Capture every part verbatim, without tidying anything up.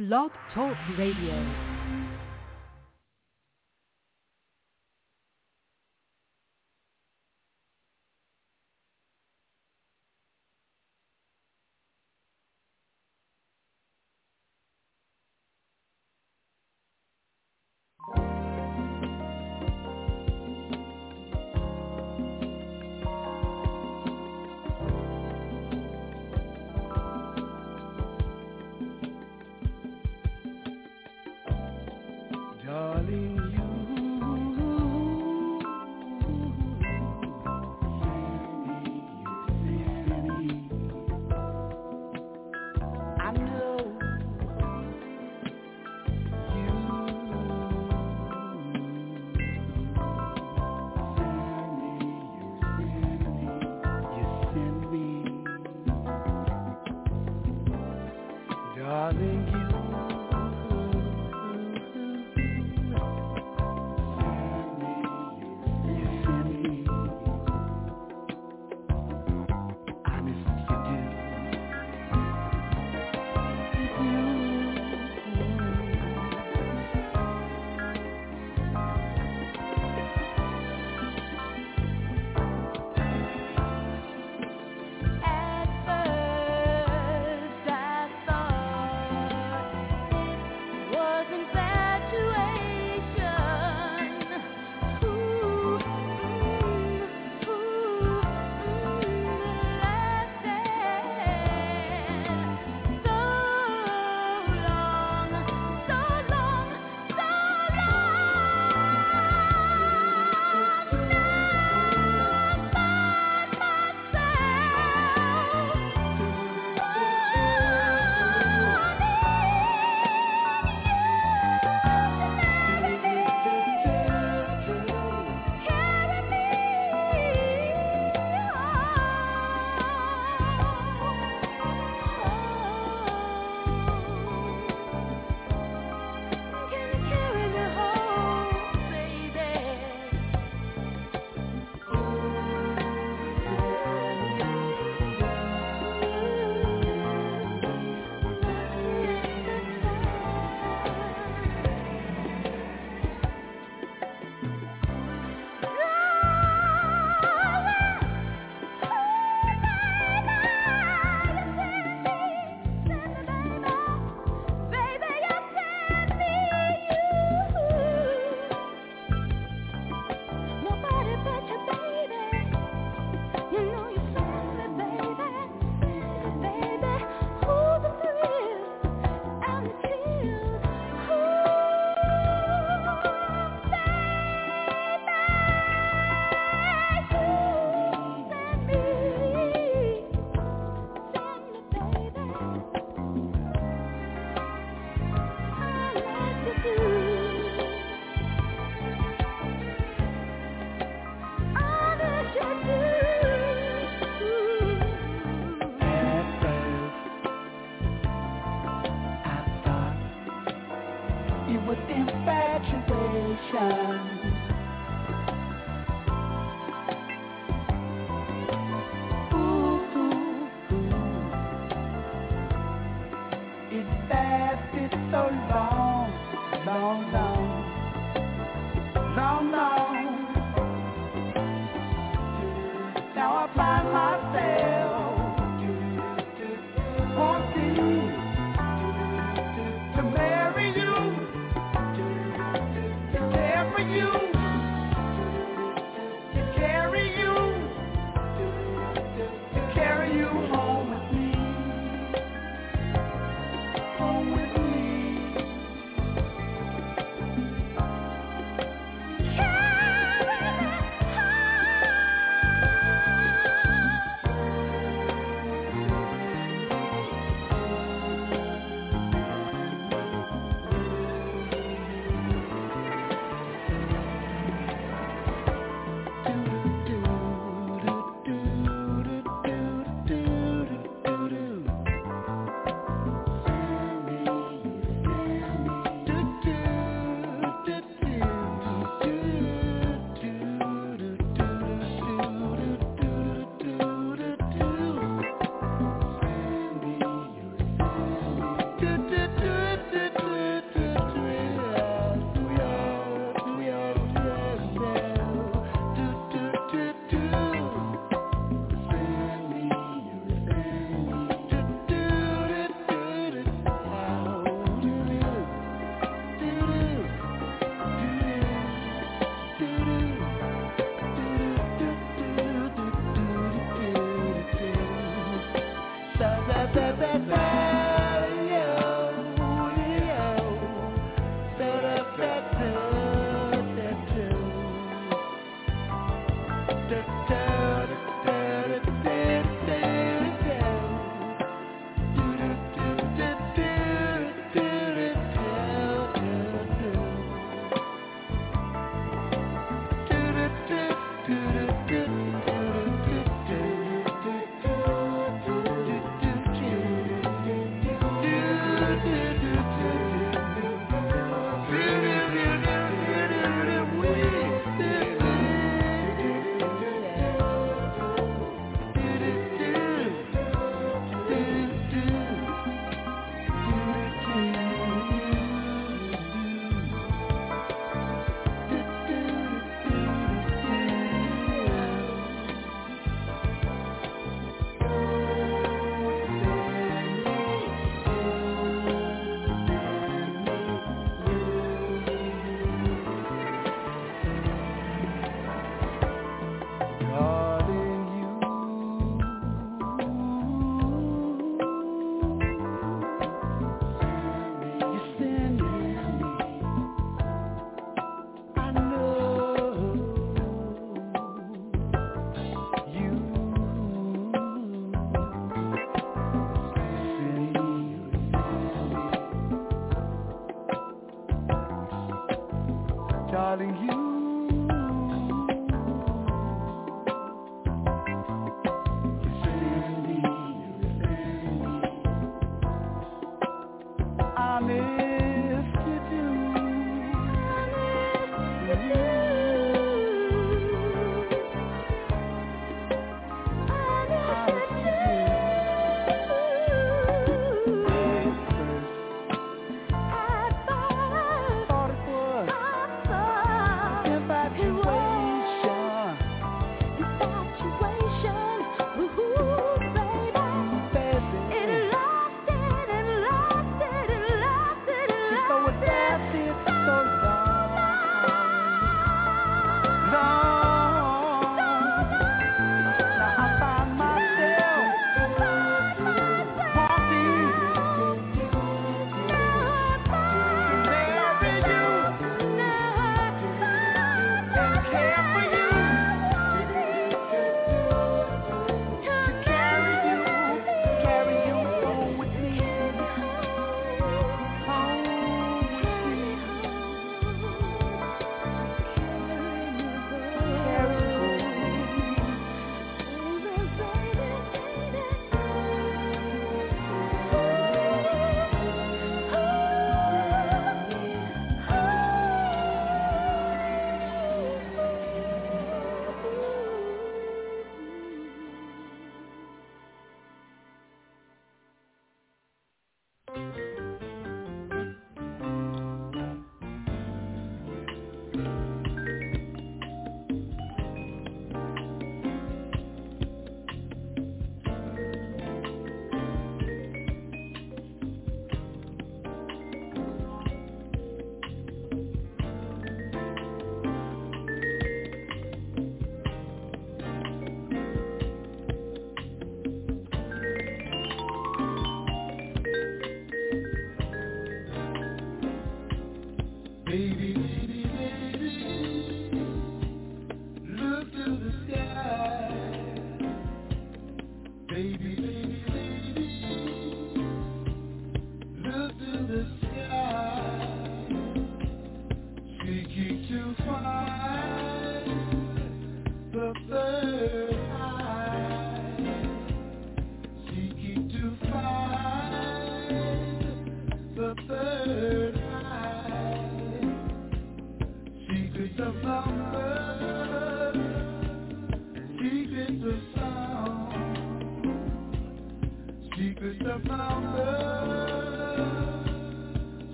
Blog Talk Radio. Yeah. darling, you.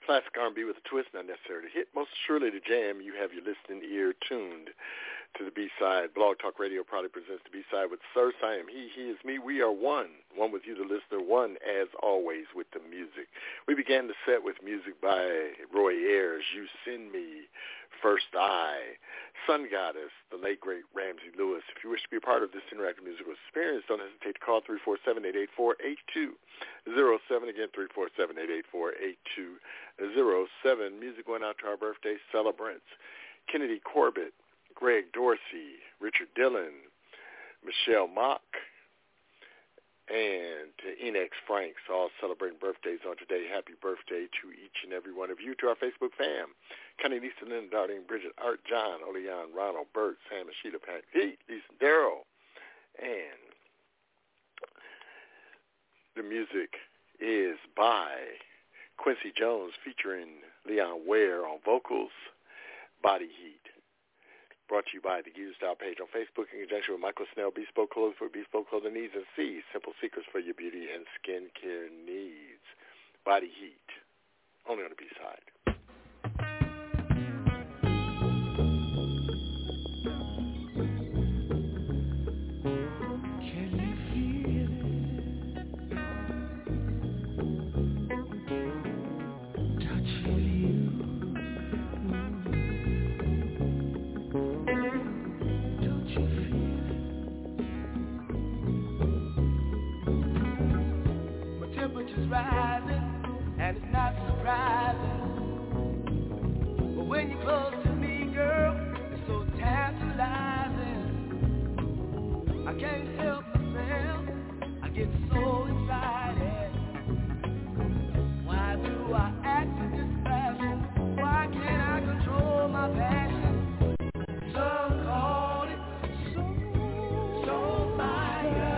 Classic R and B with a twist, not necessarily hit. Most surely to jam. You have your listening ear tuned to the B-side. Blog Talk Radio proudly presents the B-side with Sir. I am he, he is me. We are one. One with you, the listener. One, as always, with the music. We began the set with music by Roy Ayers, You Send Me, First Eye, Sun Goddess, the late, great Ramsey Lewis. If you wish to be a part of this interactive musical experience, don't hesitate to call three four seven, eight eight four, eight two zero seven. Again, three four seven, eight eight four, eight two zero seven. Music going out to our birthday celebrants. Kennedy Corbett, Greg Dorsey, Richard Dillon, Michelle Mock, and to Enex Franks, all celebrating birthdays on today. Happy birthday to each and every one of you. To our Facebook fam, Connie, Lisa, Lynn, Darlene, Bridget, Art, John, Olean, Ronald, Bert, Sam, Ashita, Pat, Pete, Lisa, Darrell, and the music is by Quincy Jones featuring Leon Ware on vocals, Body Heat. Brought to you by the Geezer Style page on Facebook in conjunction with Michael Snell, Bespoke Clothes for Bespoke Clothing Needs, and C, Simple Secrets for your beauty and skincare needs. Body Heat, only on the B-side. Rising, and it's not surprising. But when you're close to me, girl, it's so tantalizing. I can't help myself, I get so excited. Why do I act in this fashion? Why can't I control my passion? Some call it so, so fire.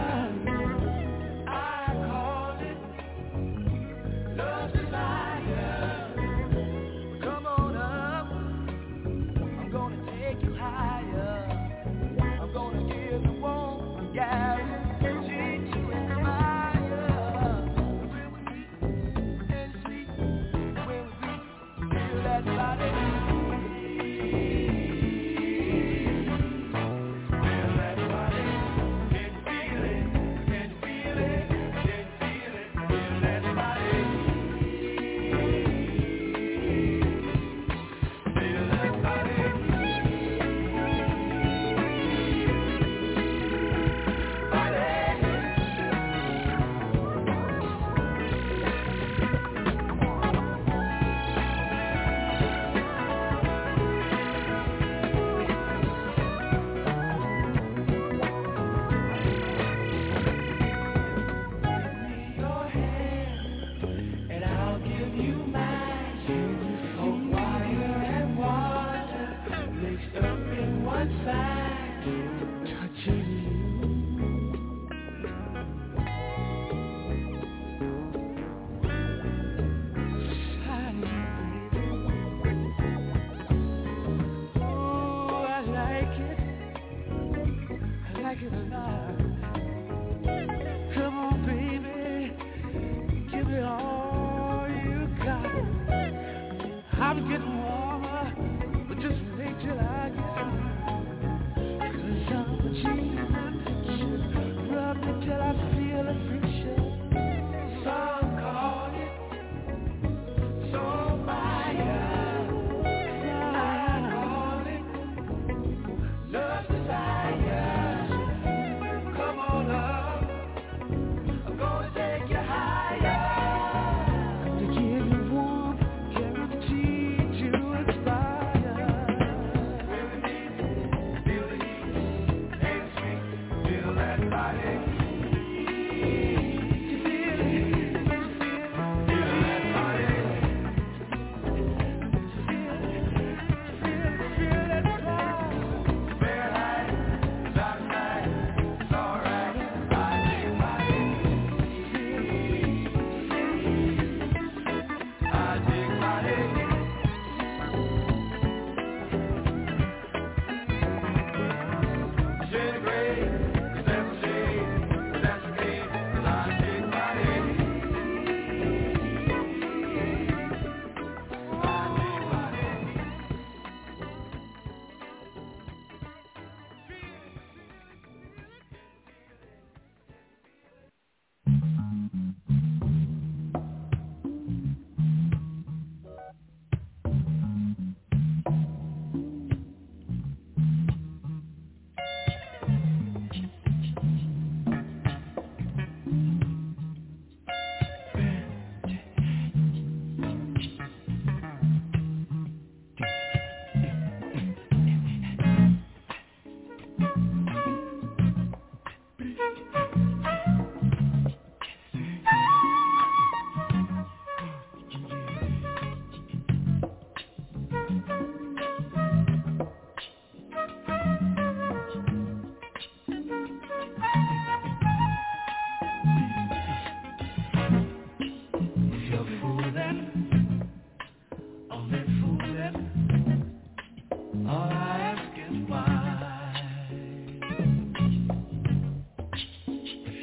Shade,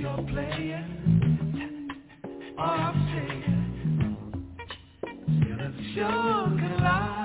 you're playing. All I'm saying, still it's sugar life.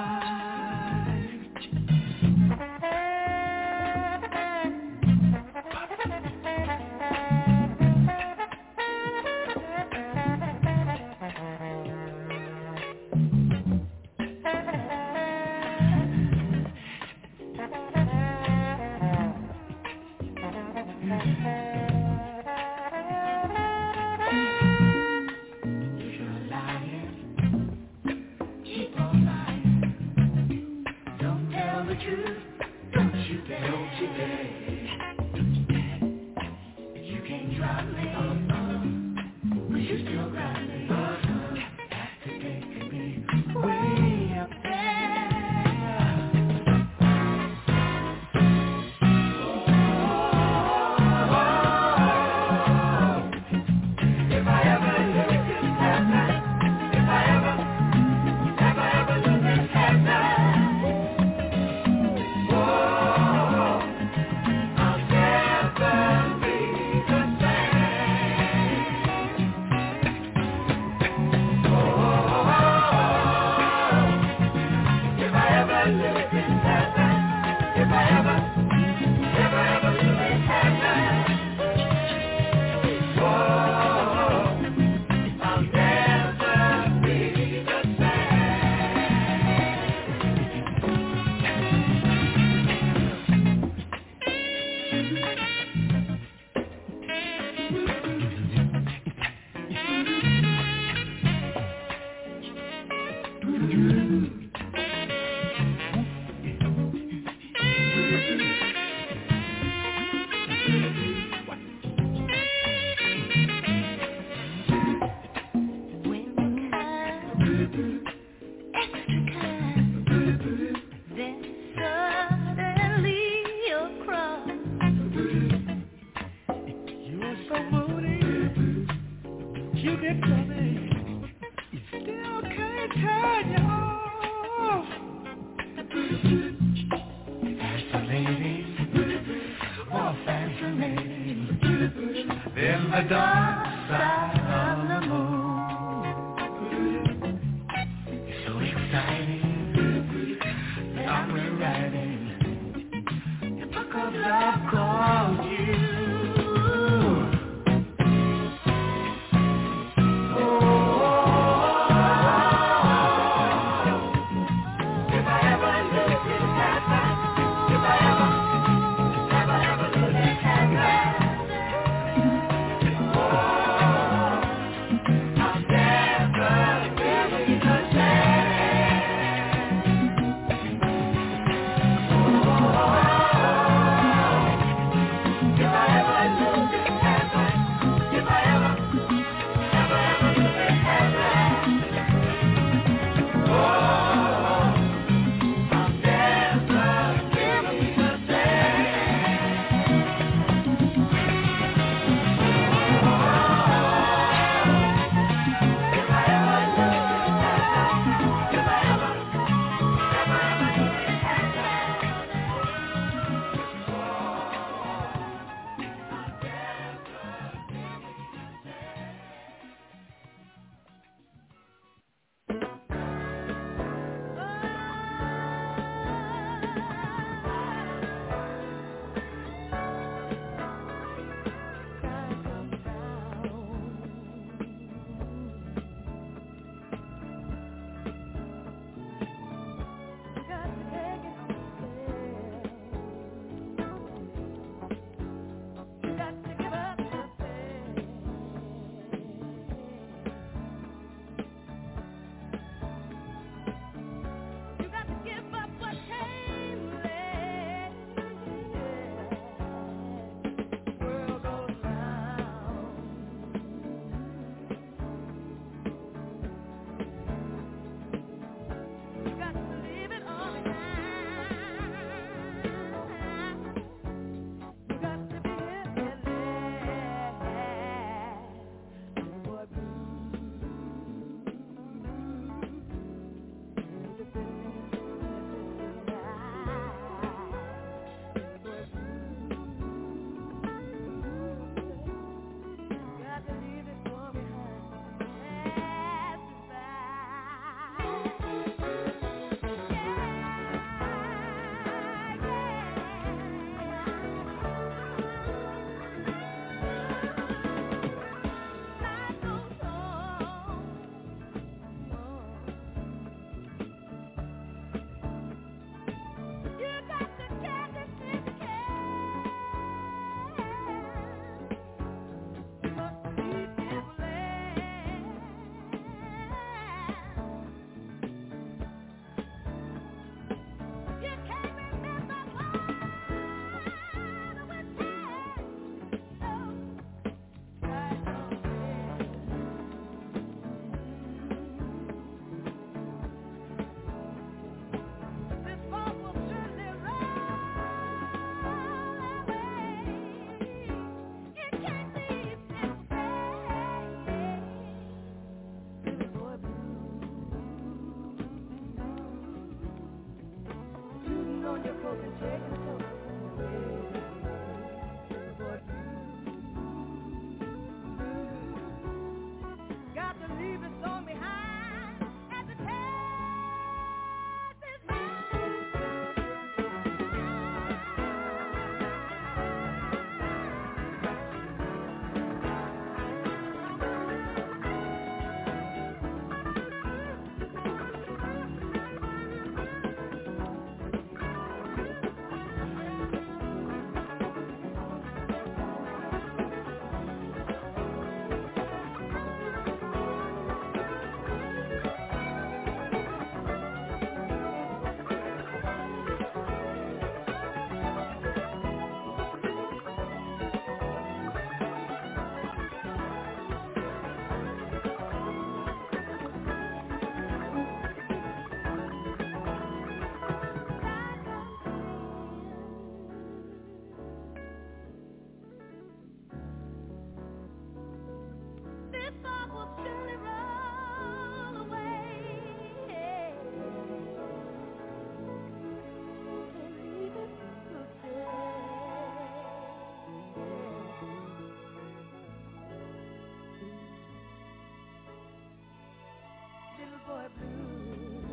boy blue.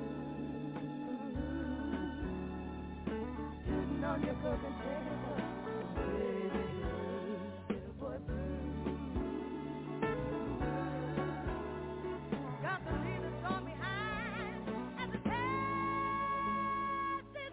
Sitting on your cousin table, baby, little boy blue. Got the leaders on behind and the test is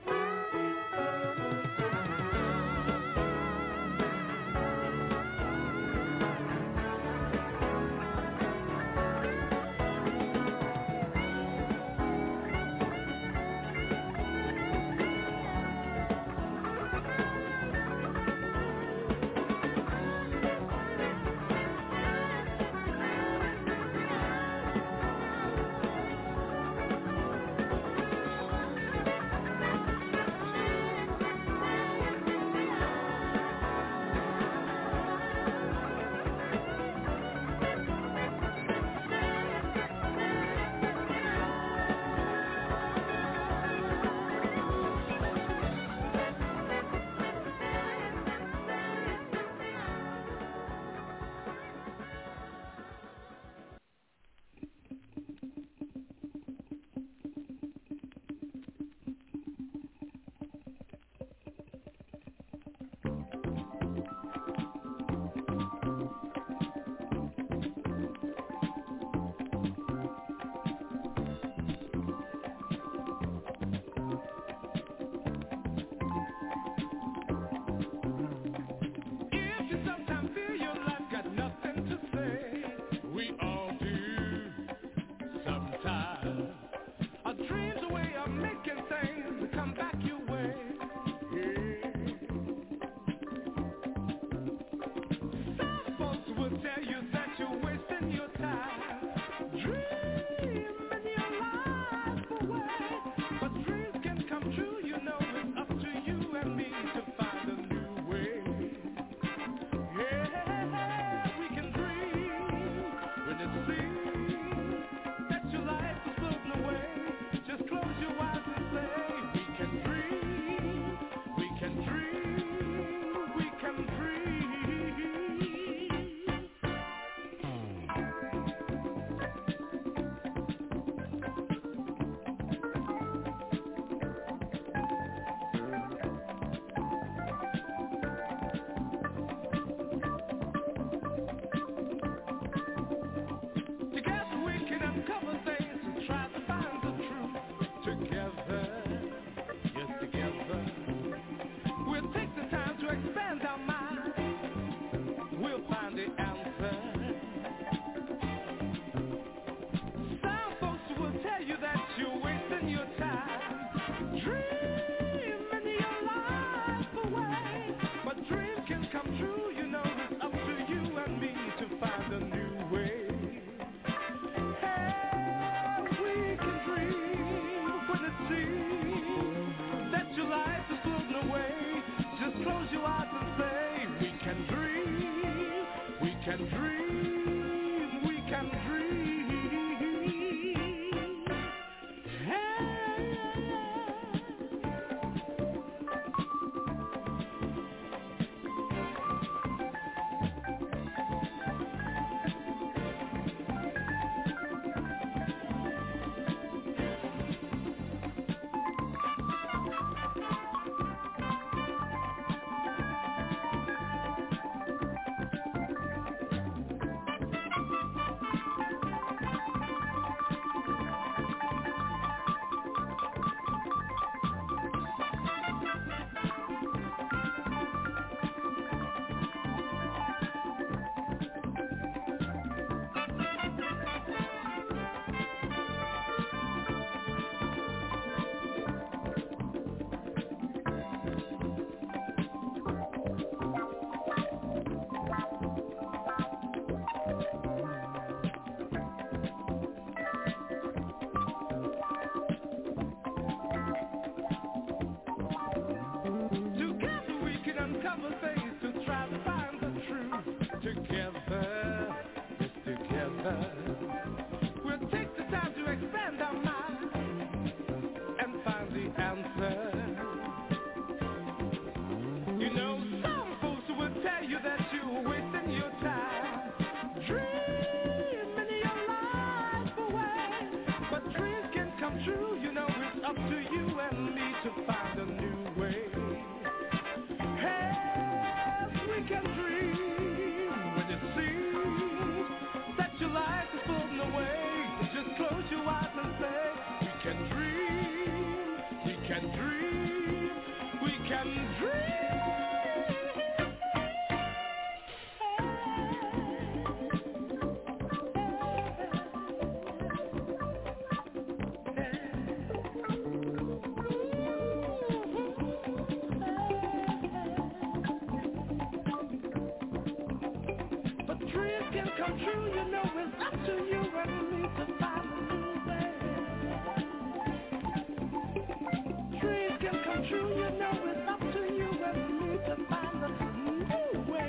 come true, you know it's up to you and me to find a new way. Dreams can come true, you know it's up to you and me to find a new way.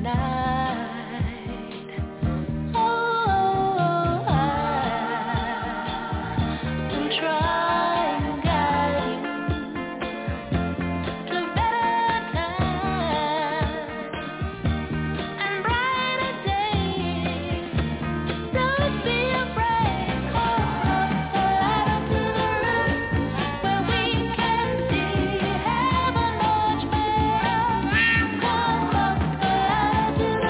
To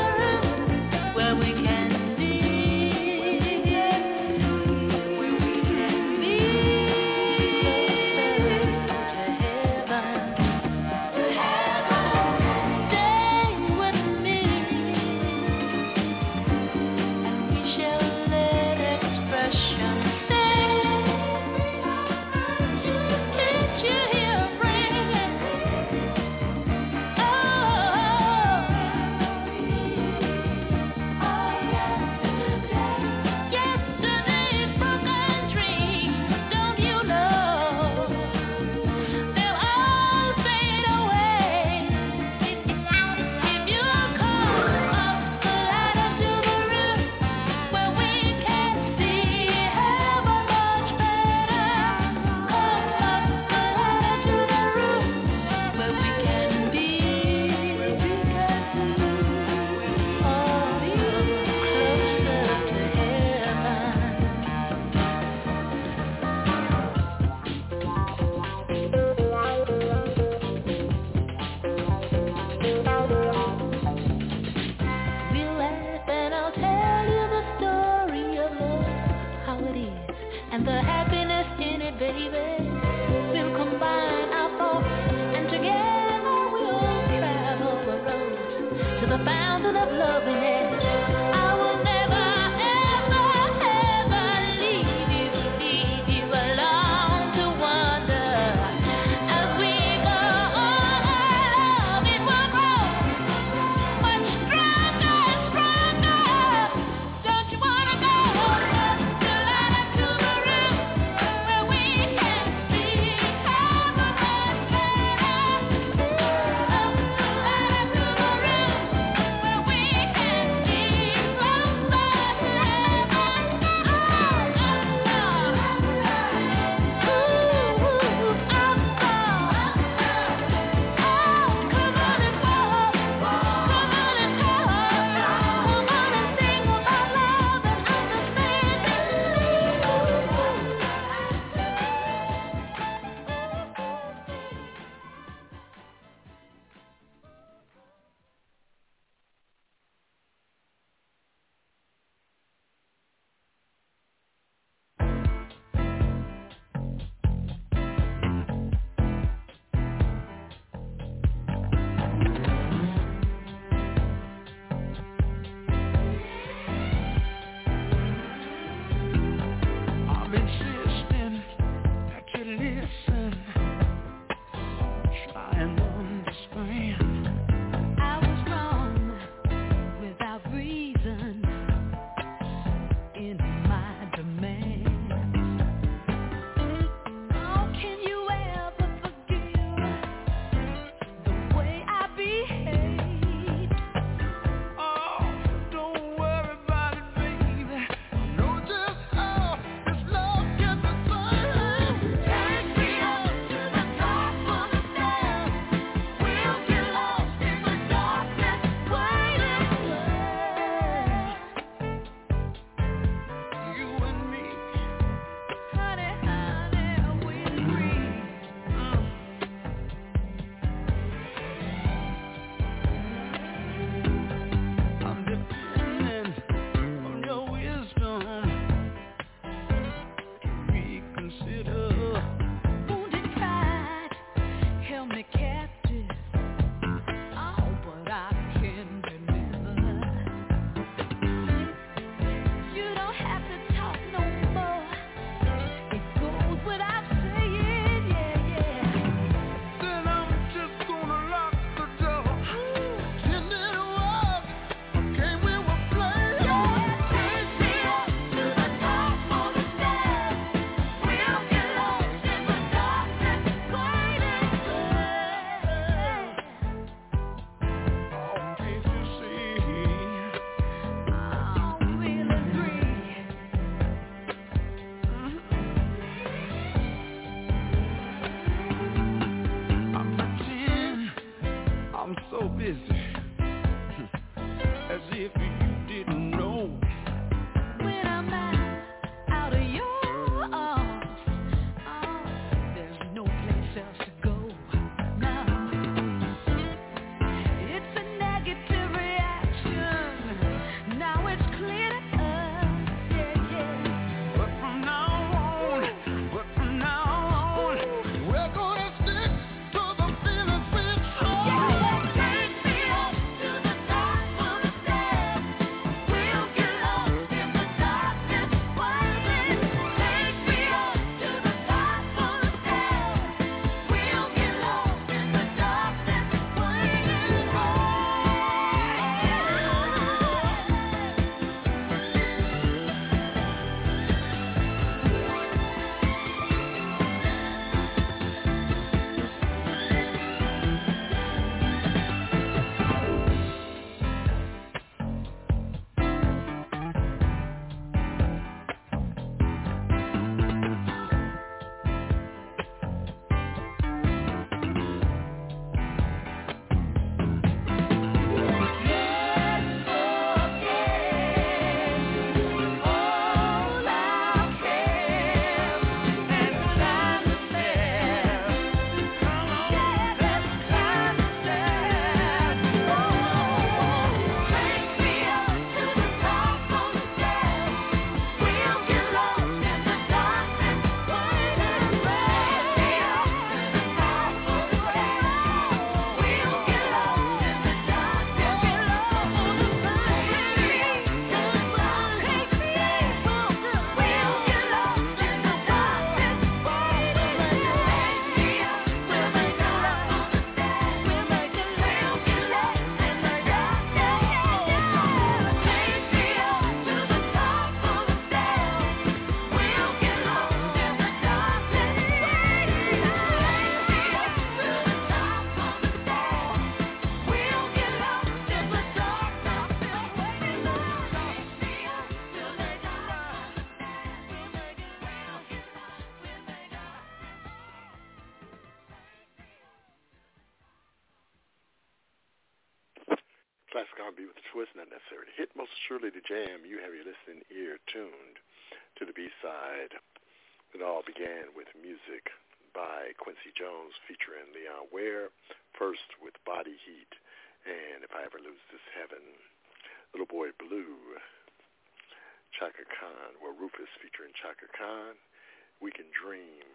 classic R and B with a twist, not necessary to hit, most surely to jam. You have your listening ear tuned to the B-side. It all began with music by Quincy Jones featuring Leon Ware, first with Body Heat, and If I Ever Lose This Heaven, Little Boy Blue, Chaka Khan, well, Rufus featuring Chaka Khan, We Can Dream,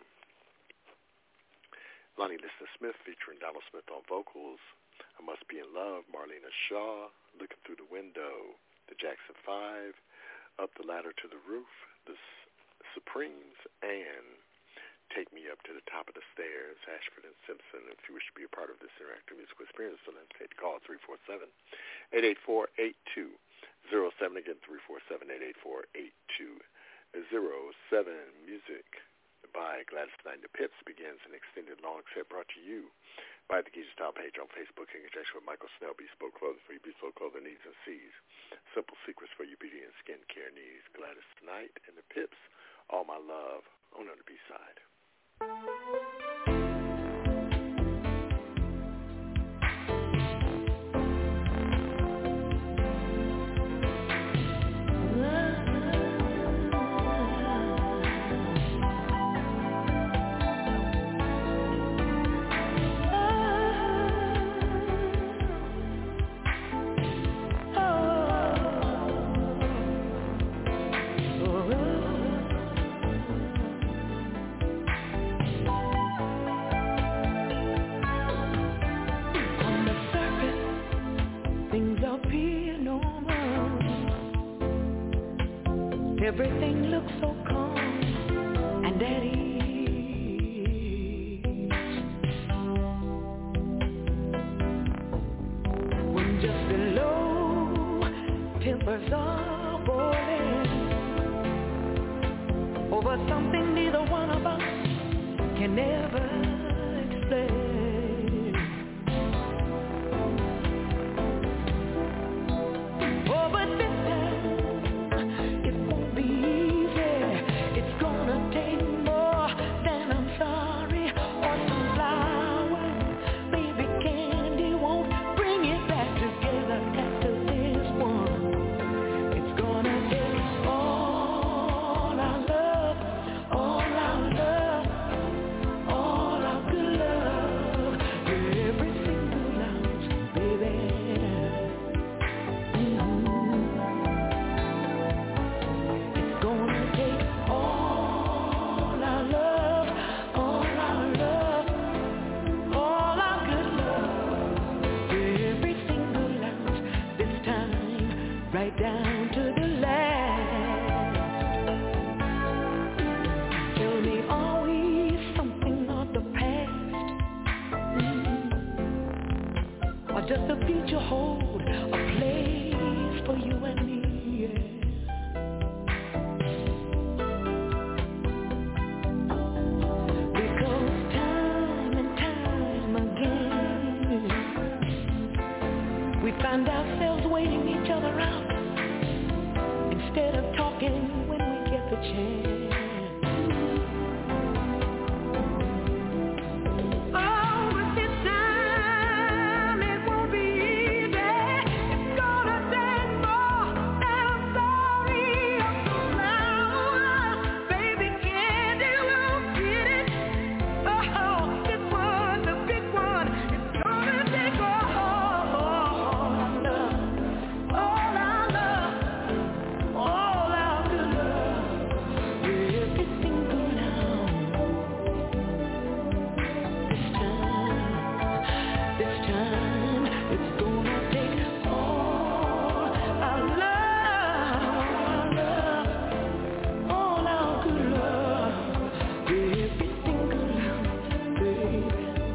Lonnie Liston Smith featuring Donald Smith on vocals, I Must Be in Love, Marlena Shaw, Looking Through the Window, the Jackson Five, Up the Ladder to the Roof, the Supremes, and Take Me Up to the Top of the Stairs, Ashford and Simpson. If you wish to be a part of this interactive musical experience, so let's take call three four seven, eight eight four, eight two zero seven. Again, three four seven, eight eight four, eight two zero seven. Music by Gladys Knight and the Pips begins an extended long set brought to you by the Geezer Style page on Facebook in conjunction with Michael Snell, Bespoke Clothing for your bespoke clothing needs and sees. Simple secrets for your beauty and skincare needs. Gladys Knight and the Pips, All My Love, on the B-side. Everything looks so calm and at ease when just below tempers are boiling over something neither one of us can ever explain. Oh, but this time down to the last. Tell me, are we something of the past? Mm-hmm. Or just the future hold a place for you and me? Yeah. Because time and time again we find ourselves waiting each other out instead of talking when we get the chance. Oh, but this time it won't be easy. It's gonna take more than I'm sorry. I'm so loud. Baby, candy won't get it. Oh, this one's a big one. It's gonna take all our love, all our love. All our good love, everything go down. This time, this time, it's gonna take all our love, all our good love, everything go down, baby.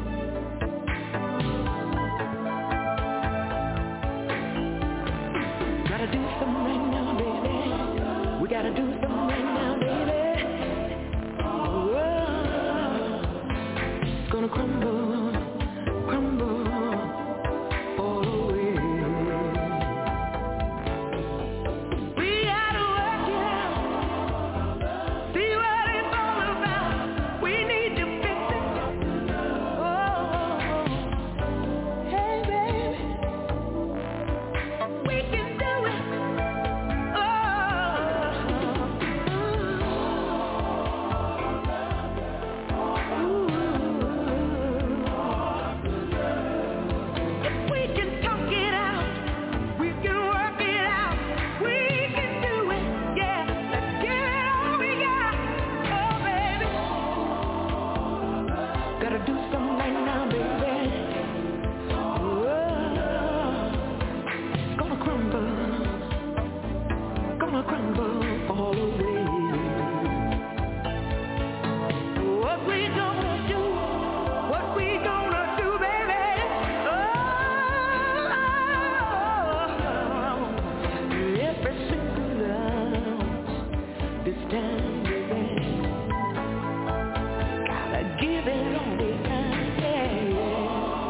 Gotta do something right now, baby. We gotta do something right now, baby. Oh, it's gonna crumble, crumble all the way. We gotta work it out, see what it's all about. We need to fix it. Oh, hey, baby. gonna crumble all away. What we gonna do? What we gonna do, baby? Oh, every single ounce this time, baby. Gotta give it all the time, yeah, yeah.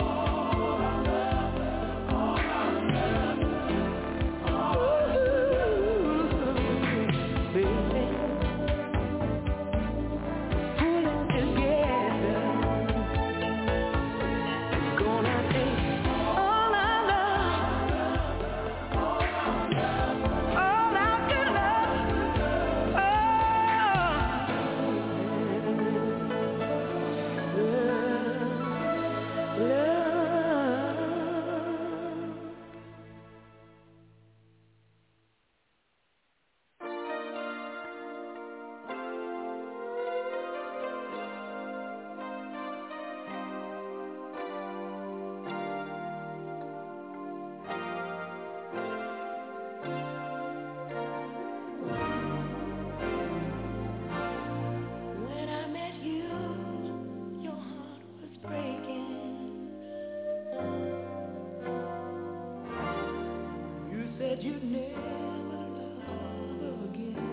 You'd never love again.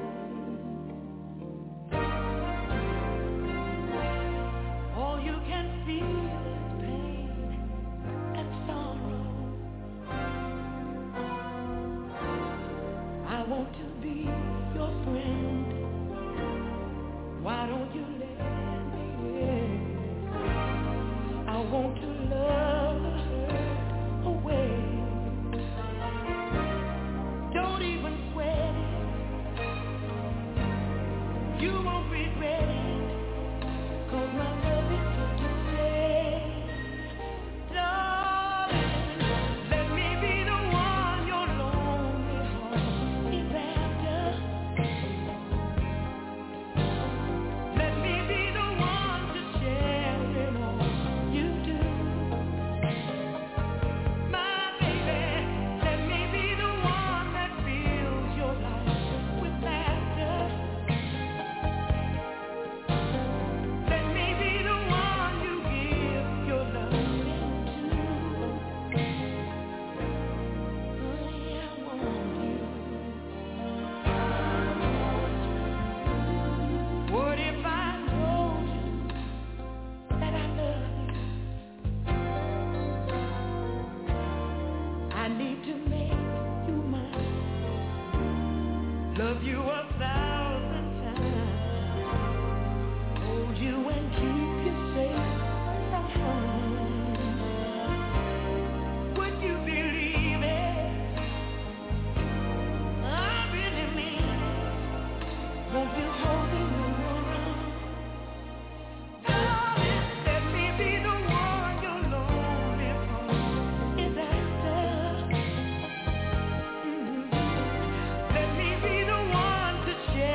All you can feel is pain and sorrow. I want to be your friend. Why don't you let me in? I want to love the hurt away. Don't even sweat it. You won't regret it. 'Cause my love is here to stay. Darling, let me be the one your lonely heart is after. Let me be the one to share in all you do. My baby, let me be the one that fills your life with laughter. Let me be the one you give your love to. Honey, I want you. What if I told you that I love you? I need to make you mine. Love you a thousand times. Hold you and keep you safe from harm. Would you believe it? I really mean it. Won't you hold me in your arms? Darling, let me be the one your lonely heart is after. Mhm. Let me be the one to share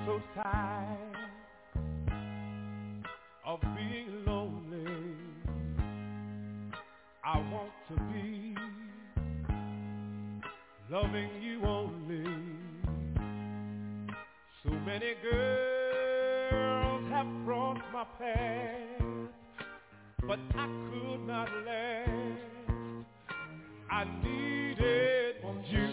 so tired of being lonely. I want to be loving you only. So many girls have crossed my path, but I could not last. I needed you.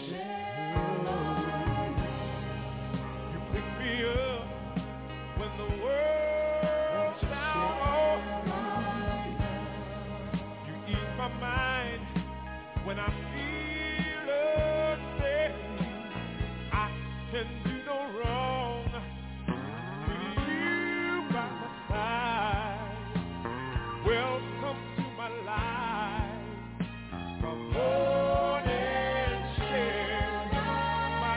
You pick me up when the world's down. You ease my mind when I feel upset. I can do no wrong with you by my side. Welcome to my life. Come on and share my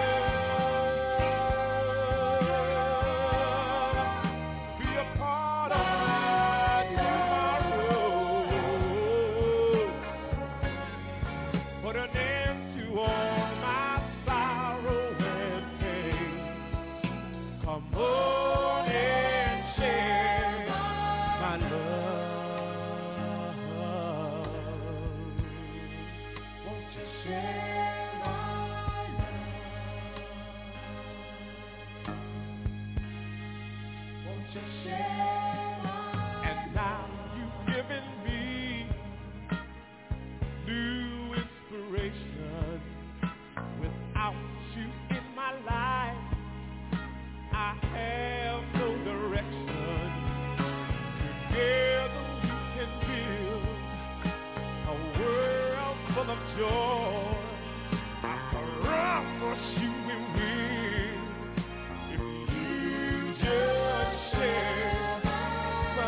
love. Be a part of my tomorrow. Put an end to all my sorrow and pain. Come on and share my love. Won't you share my love? Won't you share my love? And now you've given me new inspiration. Without you in my life, I have no direction. Together we can build a world full of joy. I promise you we will if you just share my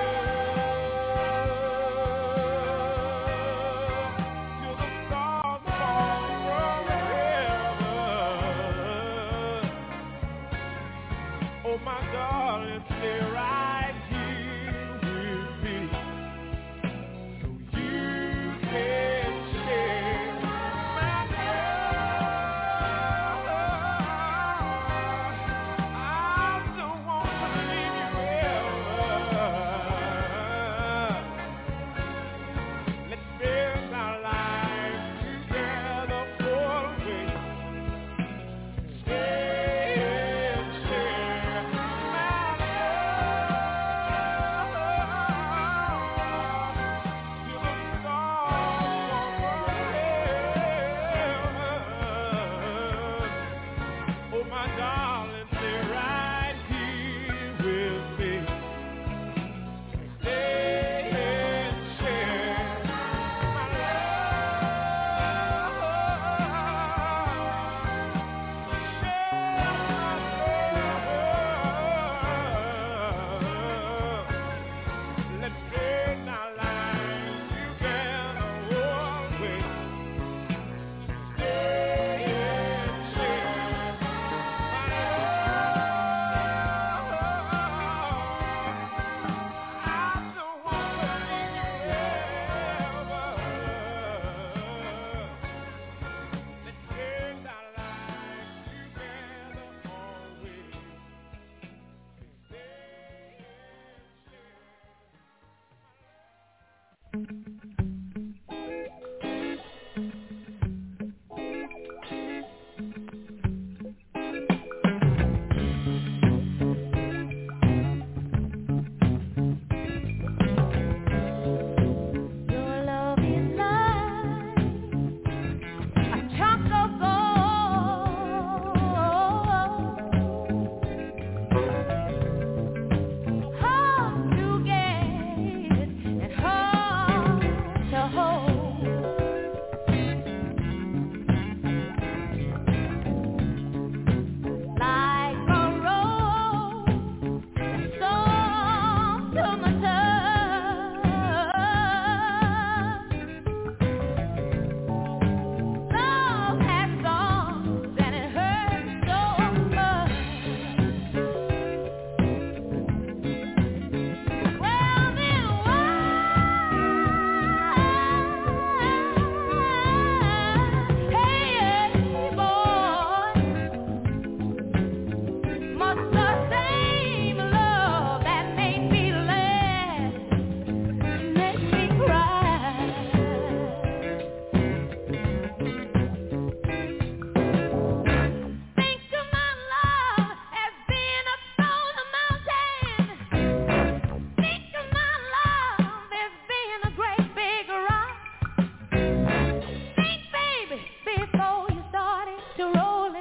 love till the stars fall from heaven. Oh my darling, stay right here with me so you can share my love. I don't want to leave you ever. Let's spend our lives together always. Stay and share my love till the stars fall from heaven. Oh my darling, stay right here with me. Stay and share my love. Let's spend our lives together always. Stay and share my love. I don't want to leave you ever. Let's spend our lives together always. Stay and share. Your love is like a chunk of gold, hard to get and hard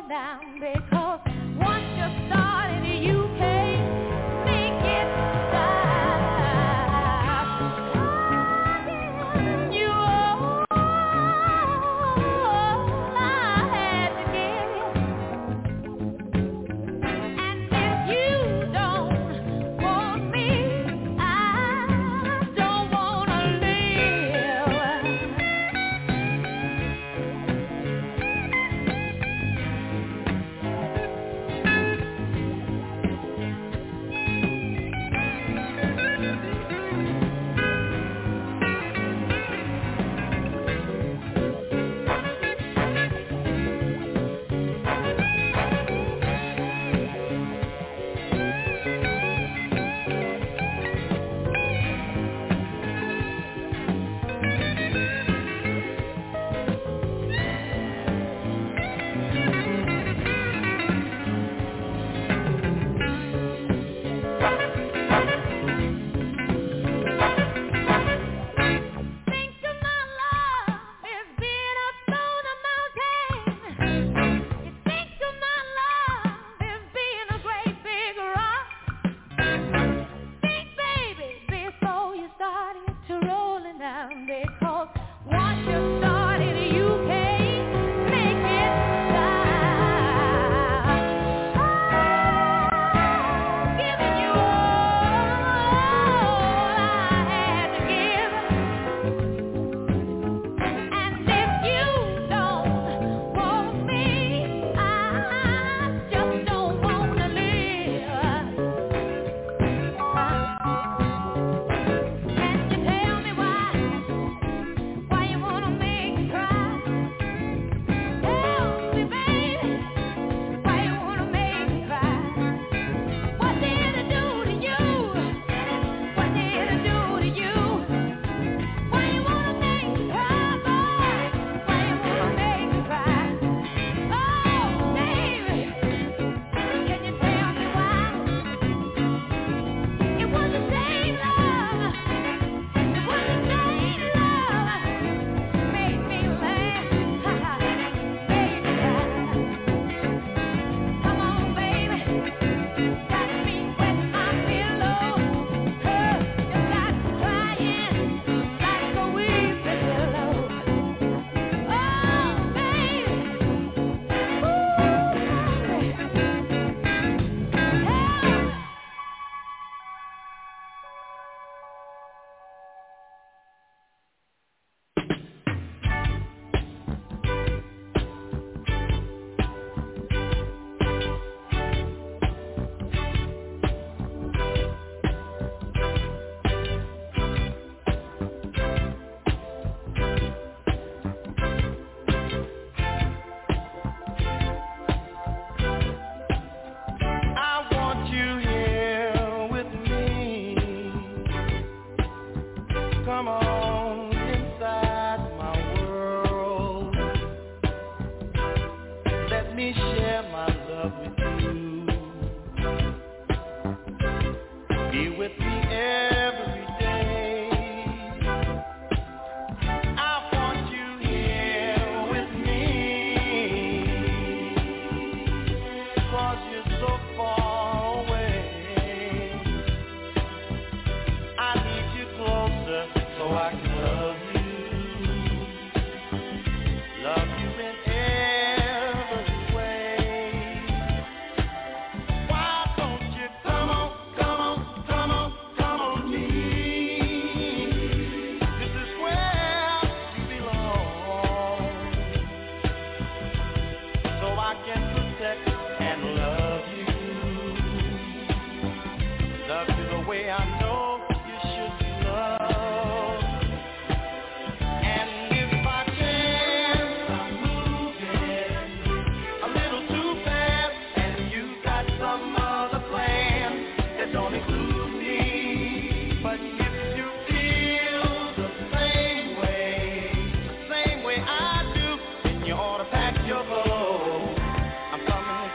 Your boat, I'm coming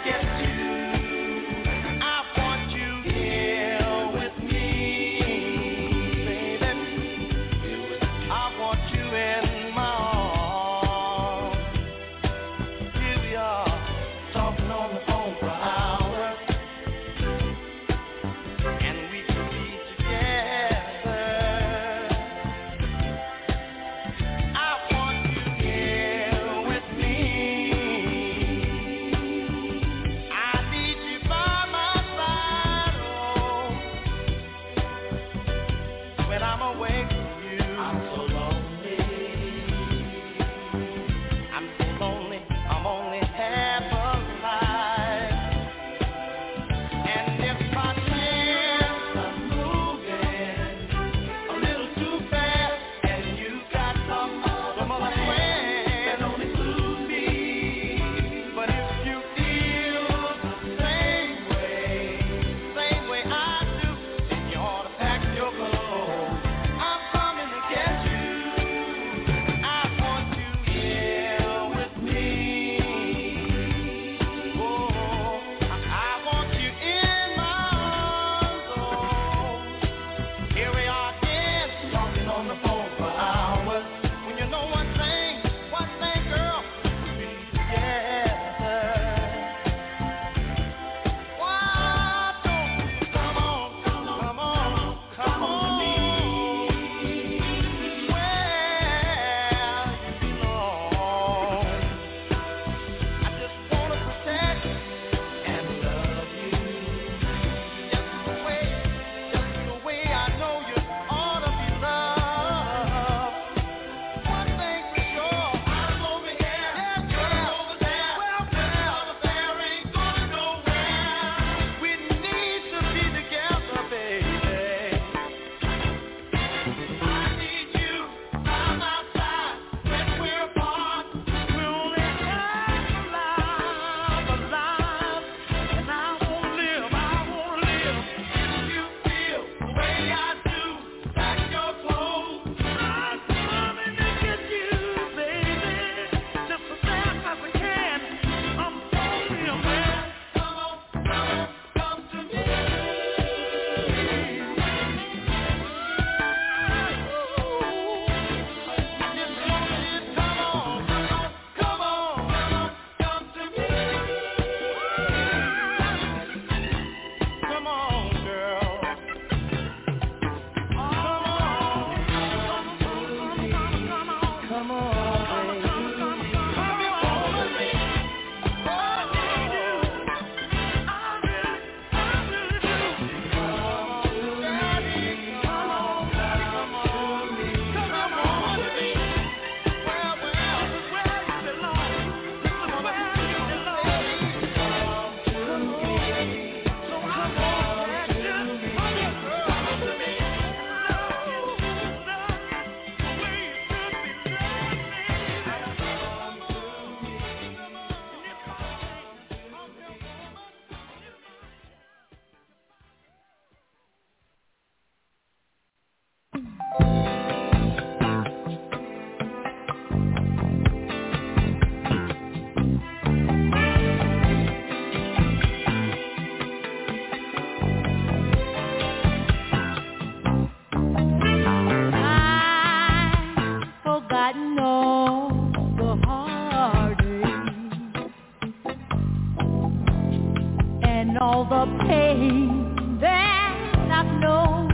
all the pain that I've known.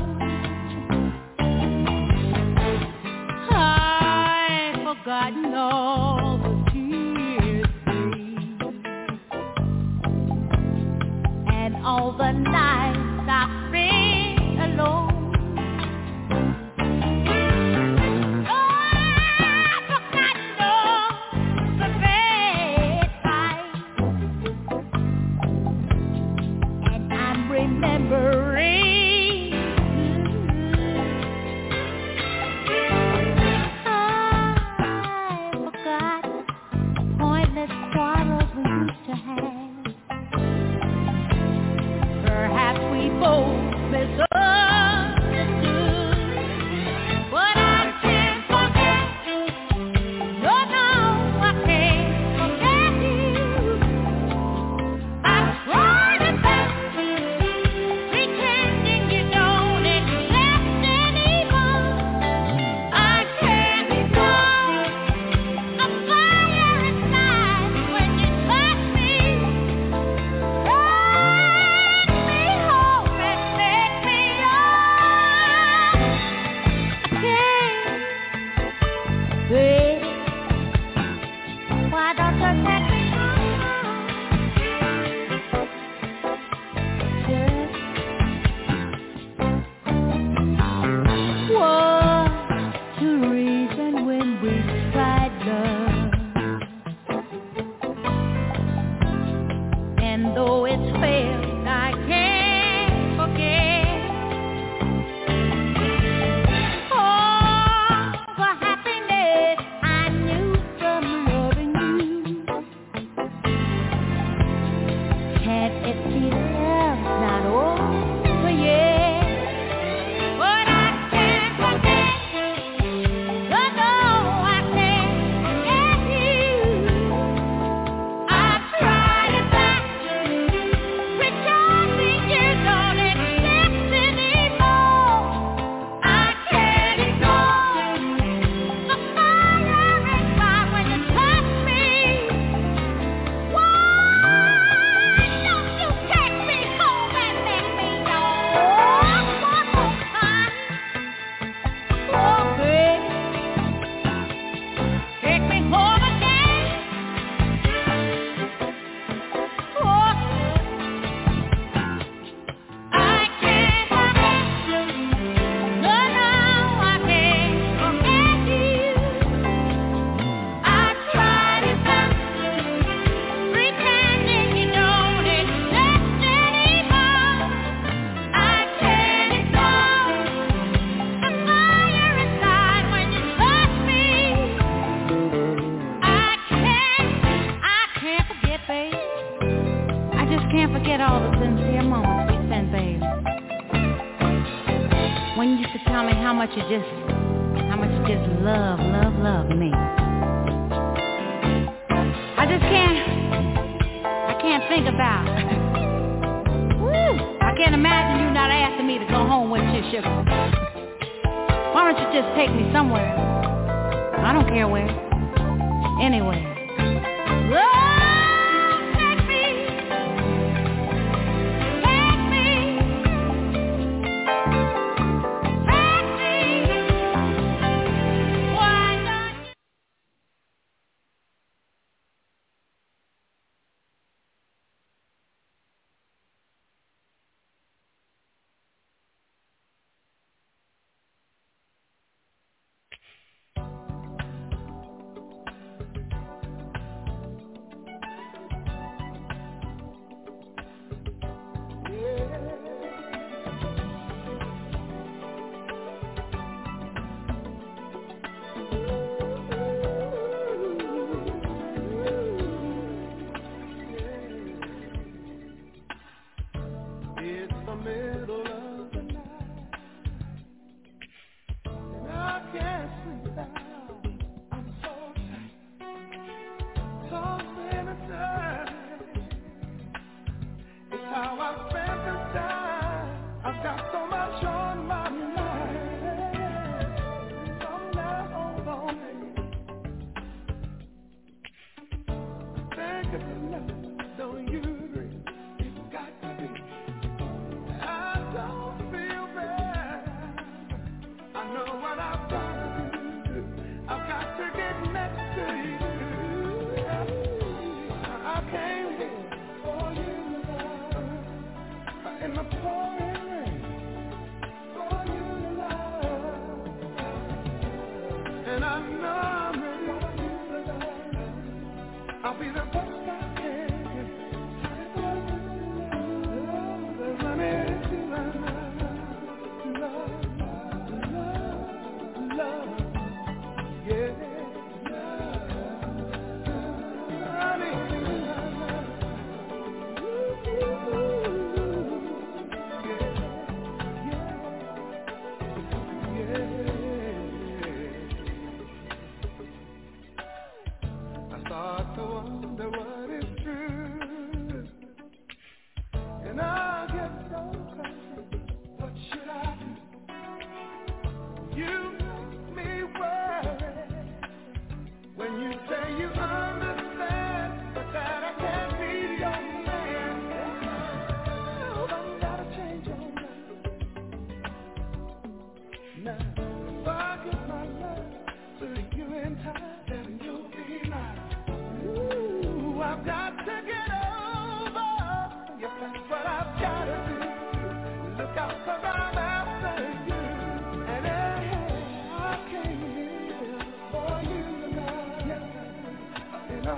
I've forgotten all the tears, babe, and all the nights I spent alone. You just, how much you just love, love, love me. I just can't, I can't think about, woo, I can't imagine you not asking me to go home with you, sugar. Why don't you just take me somewhere? I don't care where, anywhere. Whoa! Don't you agree? It's got to be.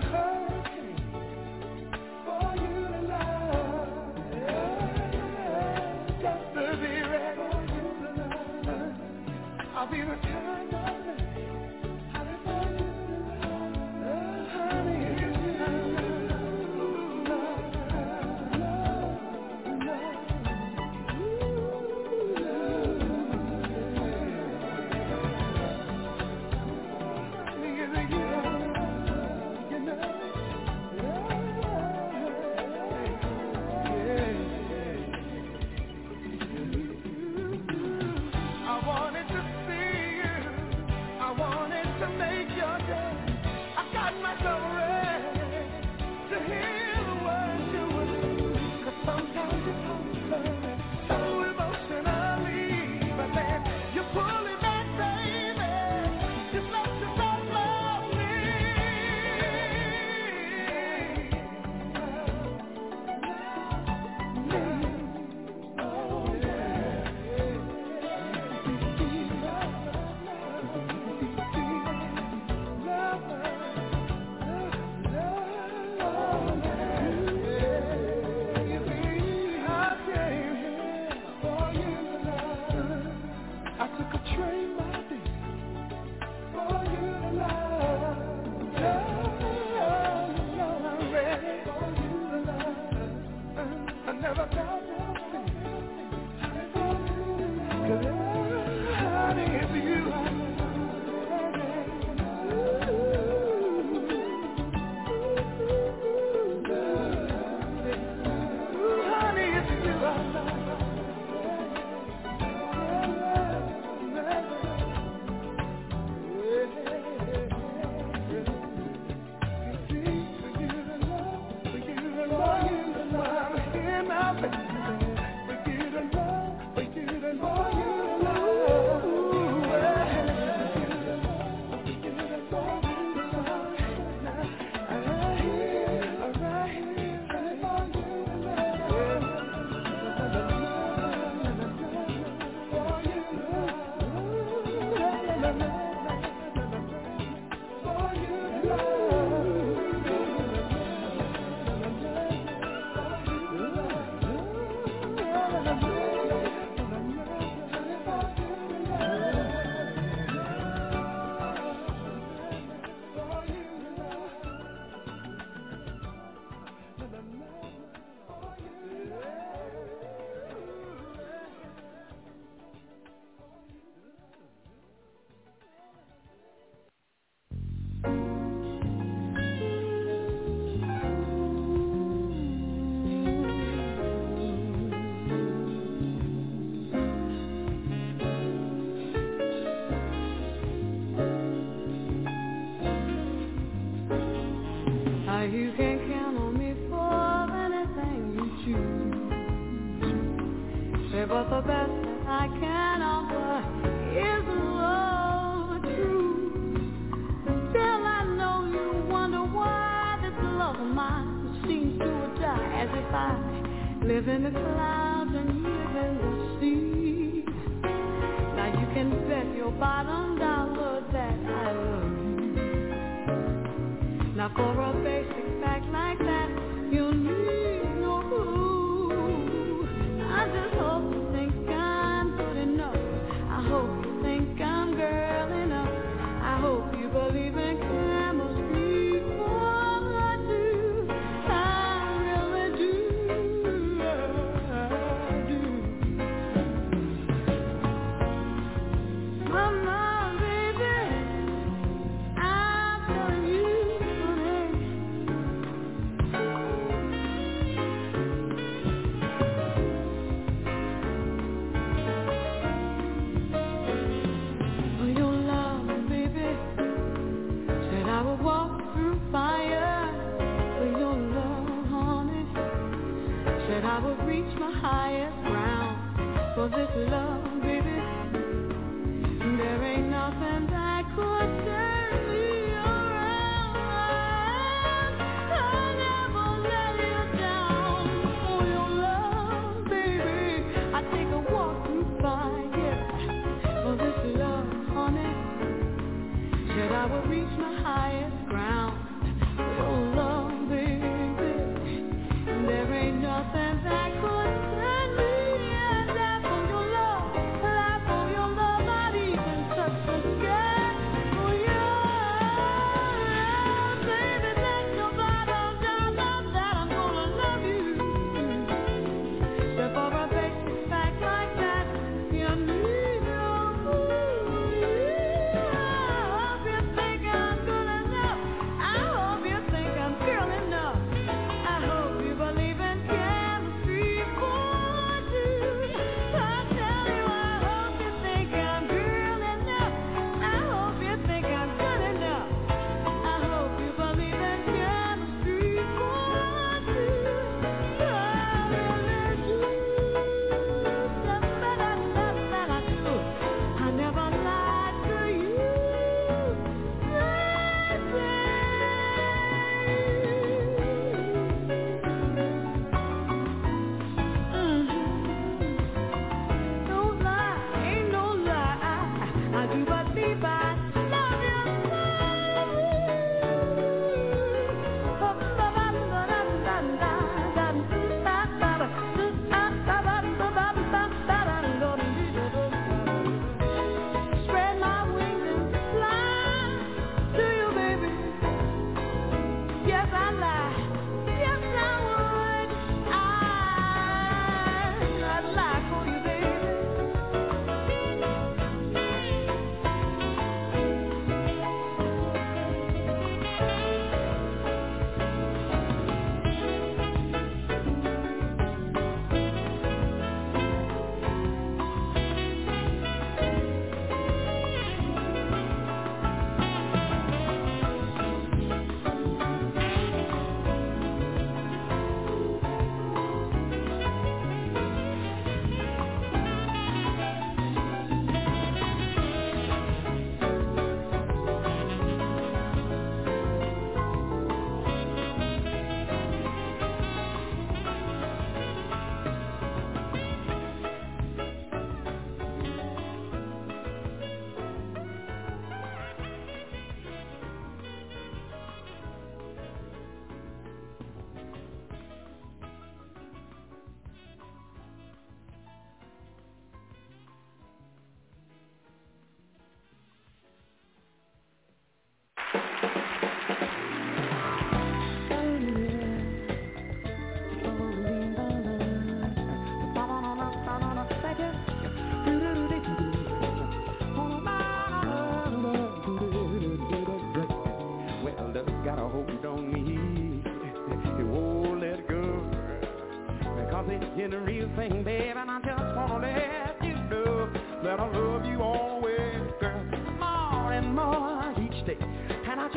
You can count on me for anything you choose. Say, but the best that I can offer is love true. Still I know you wonder why this love of mine seems to die, as if I live in the clouds and you live in the sea. Now you can bet your bottom dollar that I love you. Now for a basic fact like that, you need no proof. I just hope you think I'm good enough. I hope you think I'm girl enough. I hope you believe in chemistry. Oh, I do. I really do. I do. Mama, baby, I'm telling you. Reach my highest ground for this love, baby. There ain't nothing that could turn me around. I'll never let you down for your love, baby. I take a walk through fire, yeah, for this love, honey. Said I would reach my highest ground for your hear the real thing, babe, and I just wanna let you know that I love you always, girl, more and more each day. And I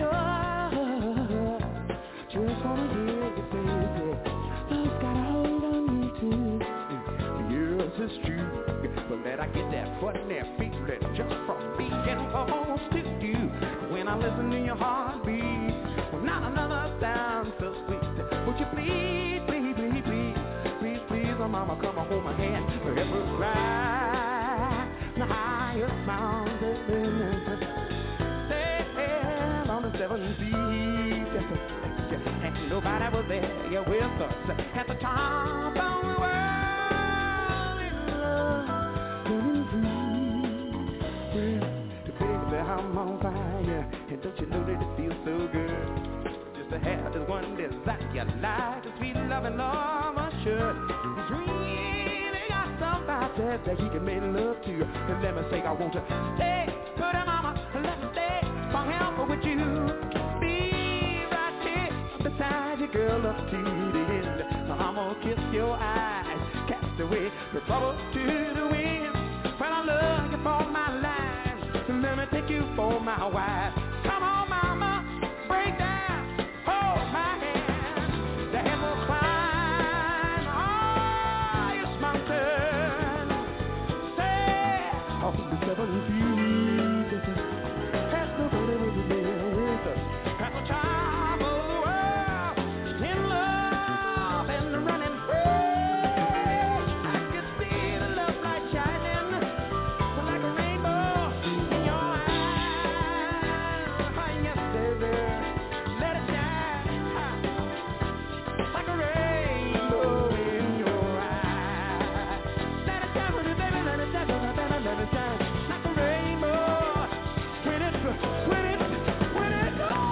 just, just wanna hear you say that love's got a hold on me too. Yes, it's true, but that I get that funny feeling just from being close to you. When I listen to your heartbeat, well, not another sound so sweet. Would you please, please, please, please, please, please, oh mama, come and hold my hand, forever ride the highest mountain, sail on the seven seas, and nobody was there, you're with us at the top of the world in love, running free. Well, baby, I'm on fire, and don't you know that it feels so good? Just to have this one desire, like the sweet love and love assured. He's really got somebody that he can make love to. And let me say, I want to stay, good mama, let me stay forever with you. Be right here beside you, girl, up to the end. I'm gonna kiss your eyes, cast away the bubbles to the wind. Well, I love you for my life, so let me take you for my wife. Come on, mama, break down, hold my hand. The hand will climb highest mountain, say off the seven seas. Has nobody will be there with us at the top of the world, in love and running free. I can see the love light shining like a rainbow in your eyes. Yes, baby, let it shine like a rainbow in your eyes. Let it shine, baby, let it shine, baby, let it shine like a rainbow. When it, when it, when it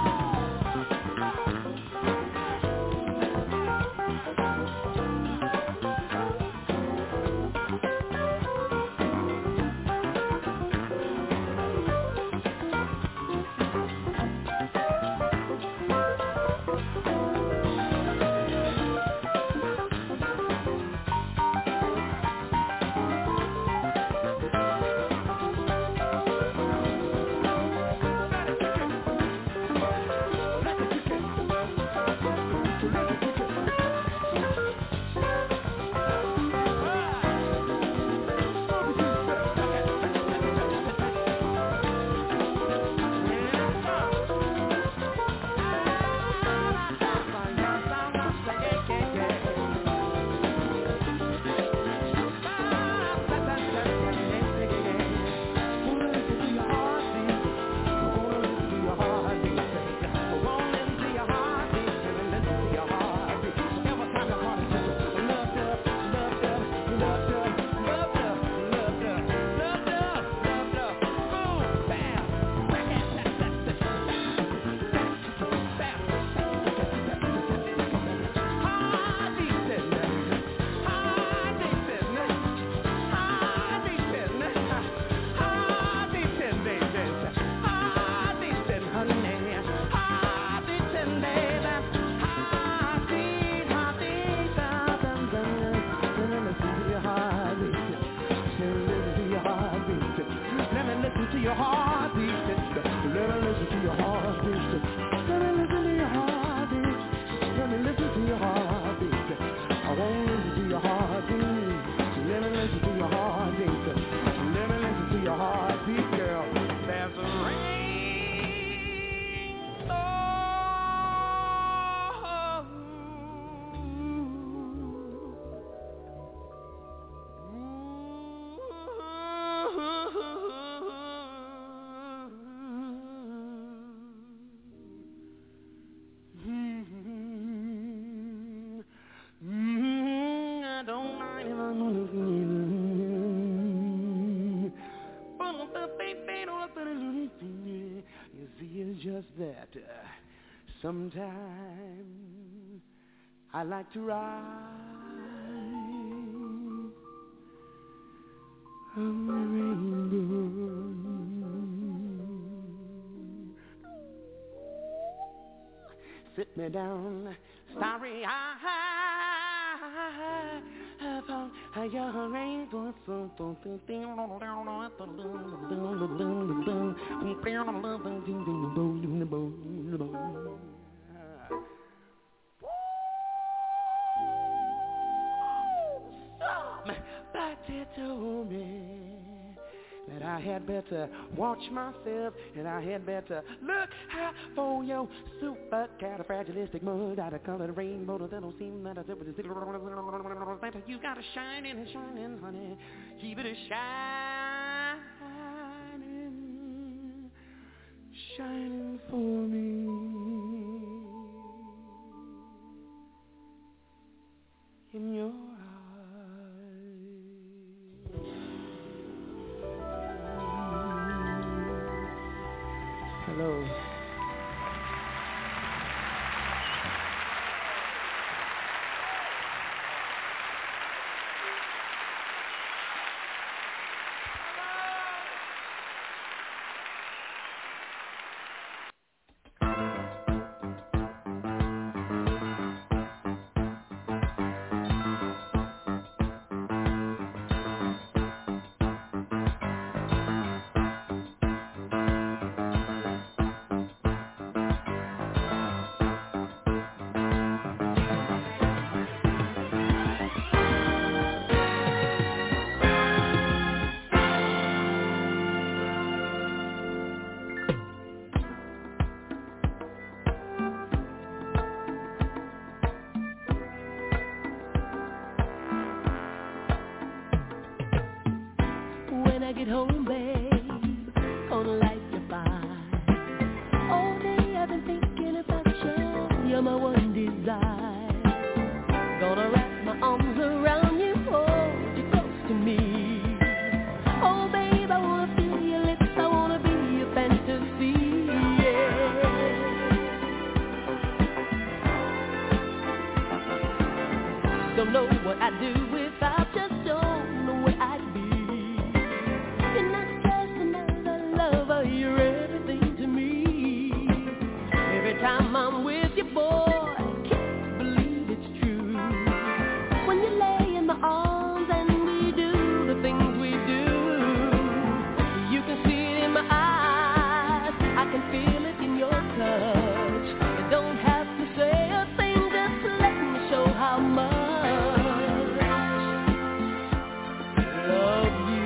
that uh, sometimes I like to ride on the rainbow. Sit me down, starry eyes, fire rainbow, something. Somebody told me that I had better watch myself, and I had better look out for your supercalifragilistic mud out of colored rainbow that don't seem that you gotta shine and shining, honey. Keep it a shining, shining for me. In your hello. Get home, babe, gonna light your fire. All day I've been thinking about you. You're my one desire. Gonna wrap my arms around you, hold you close to me. Oh, babe, I wanna feel your lips. I wanna be your fantasy. Yeah. Don't know what I'd do without you. Don't know where I'd be. You're everything to me. Every time I'm with you, boy, I can't believe it's true. When you lay in my arms and we do the things we do, you can see it in my eyes, I can feel it in your touch. You don't have to say a thing, just let me show how much I love you.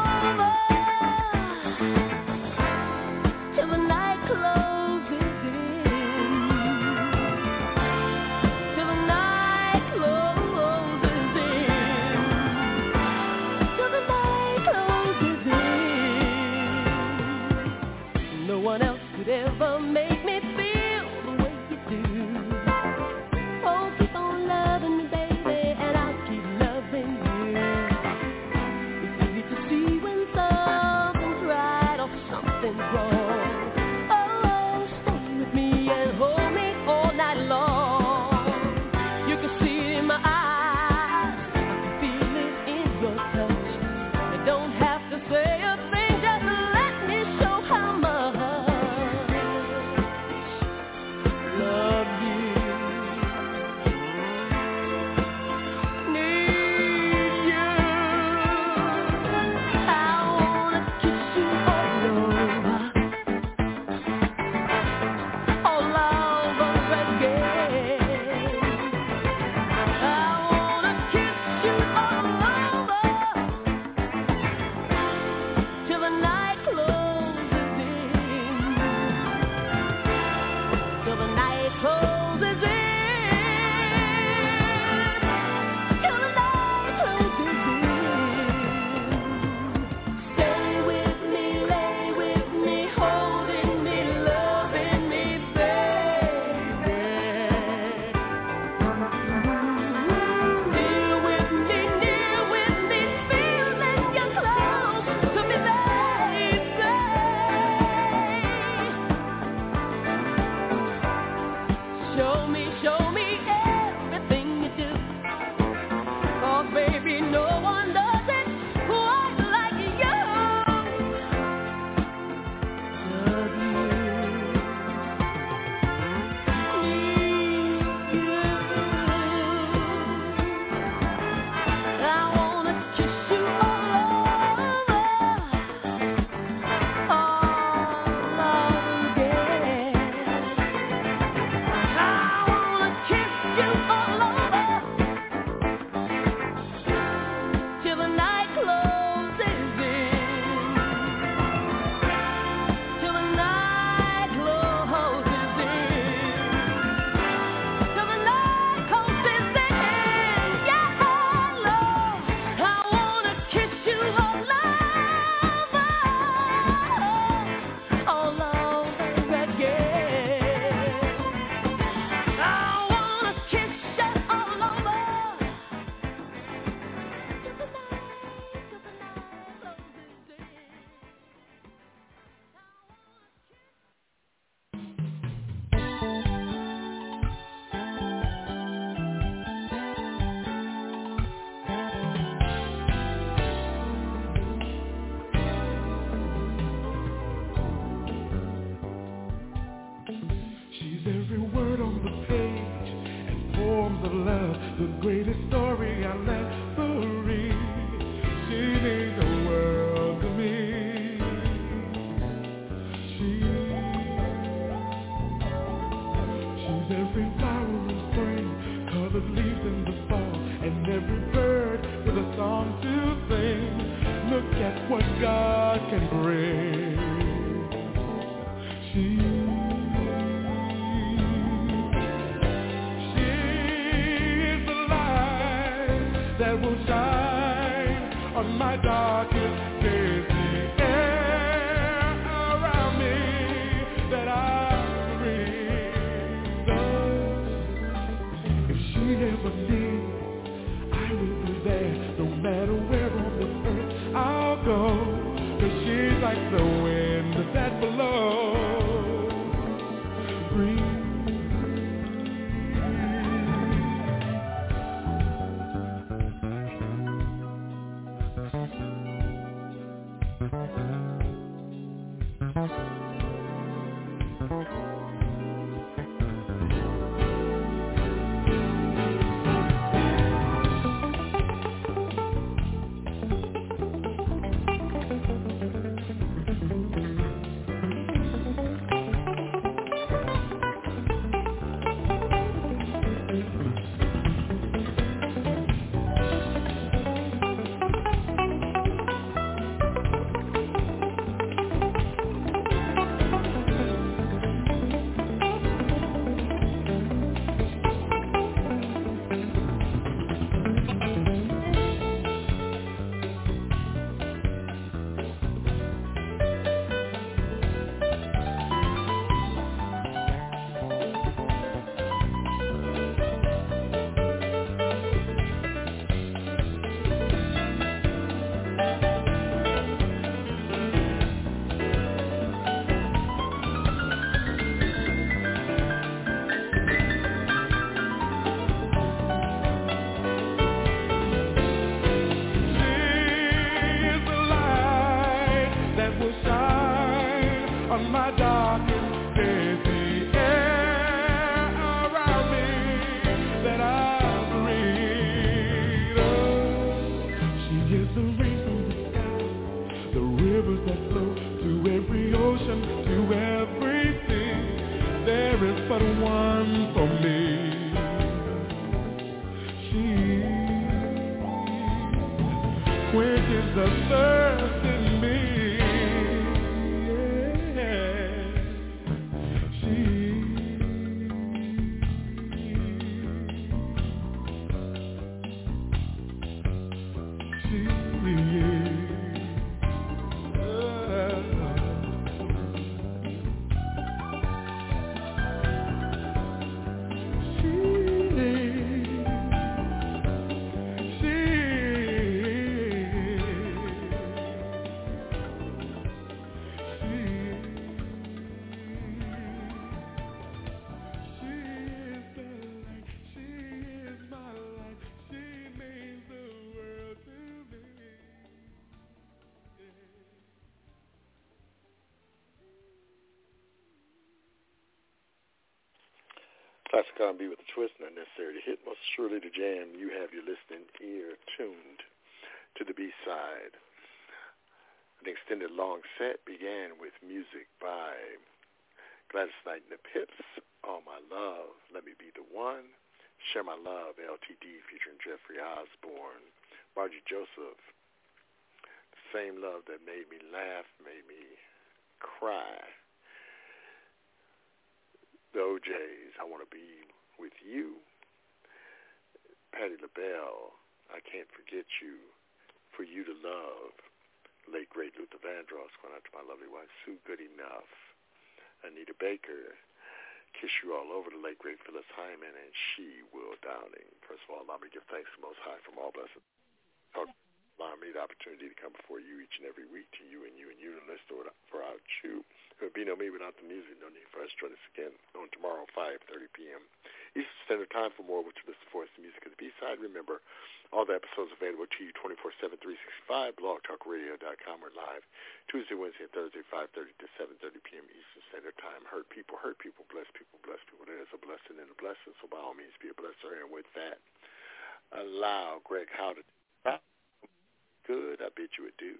Till the night closes in. every word on the page and poems of love, the greatest story I'll ever read. She means the world to me. She, she's every flower in spring, colored leaves in the fall, and every bird with a song to sing. Look at what God can bring. She, she is the light that will shine on my darkest days. The air around me that I breathe. If she ever needs, I will be there, no matter where on this earth I'll go. 'Cause she's like the wind that blows. Breathe. Classic R and B with a twist, not necessary to hit, most surely to jam. You have your listening ear tuned to the B-side. An extended long set began with music by Gladys Knight and the Pips, All My Love, Let Me Be the One, Share My Love, L T D featuring Jeffrey Osborne, Margie Joseph, The Same Love That Made Me Laugh, Made Me Cry, The O J's, I Want to Be With You, Patti LaBelle, I Can't Forget You, For You to Love, late great Luther Vandross, going out to my lovely wife Sue Goodenough, Anita Baker, Kiss You All Over, the late great Phyllis Hyman, and She, Will Downing. First of all, allow me to give thanks to Most High from all blessed. Allow me the opportunity to come before you each and every week, to you and you and you, to listen for our you. It would be no me without the music. No need for us to join us again on tomorrow, five thirty p.m. Eastern Standard Time. For more, what you listen for is the music of the B-side. Remember, all the episodes available to you twenty-four seven, three sixty-five, blog talk radio dot com. We're live Tuesday, Wednesday, and Thursday, five thirty to seven thirty p.m. Eastern Standard Time. Hurt people, hurt people, bless people, bless people. blessing and a blessing. So by all means, be a blesser. And with that, allow Greg Howe to stop. Good, I bid you adieu.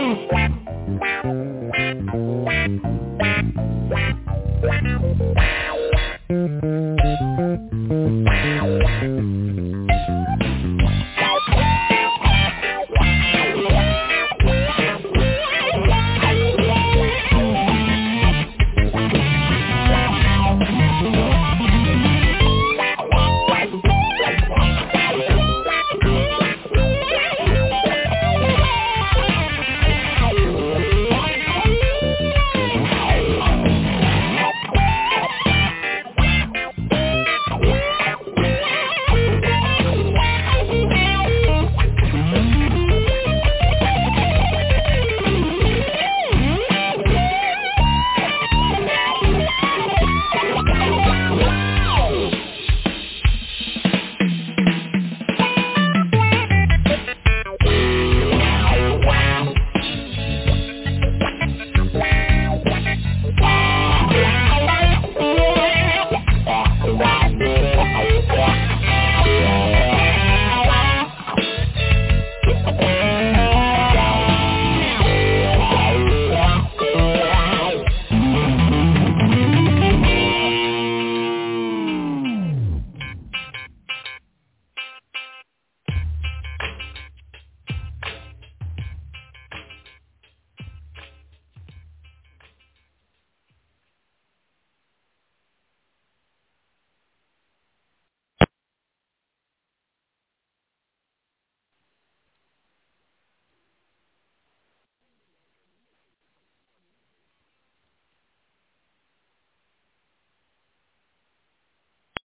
Wow.